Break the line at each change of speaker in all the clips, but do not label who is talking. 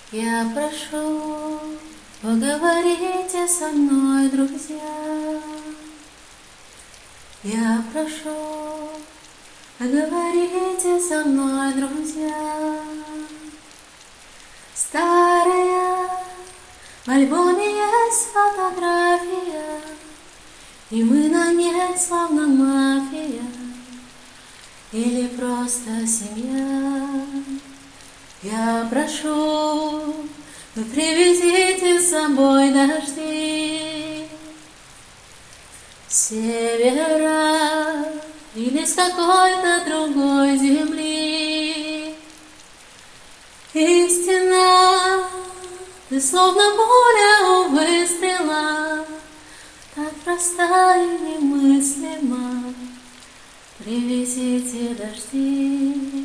Я прошу, поговорите со мной, друзья. Я прошу, поговорите со мной, друзья. Старая, в альбоме есть фотография, и мы на ней словно мафия или просто семья. Я прошу, вы привезите с собой дожди с севера или с какой-то другой земли. Истина, ты словно пуля у выстрела, так проста и немыслима. Привезите дожди.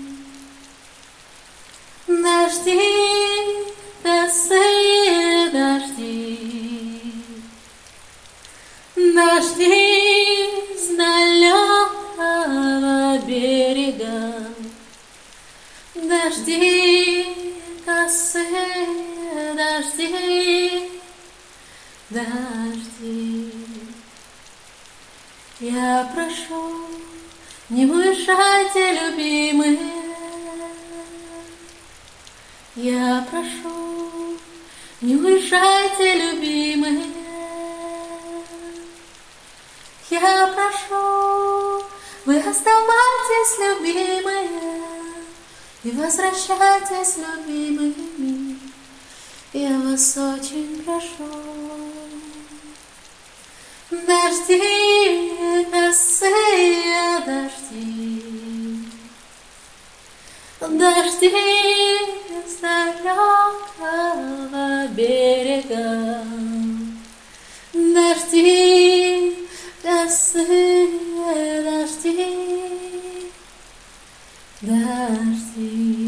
Дожди, косые дожди, дожди с далекого берега, дожди, косые дожди, дожди. Я прошу, не уезжайте, любимые. Я прошу, не уезжайте, любимые. Я прошу, вы оставайтесь, любимые, и возвращайтесь, любимыми. Я вас очень прошу. Дожди, косые дожди, дожди с далекого берега, дожди, косые дожди, дожди.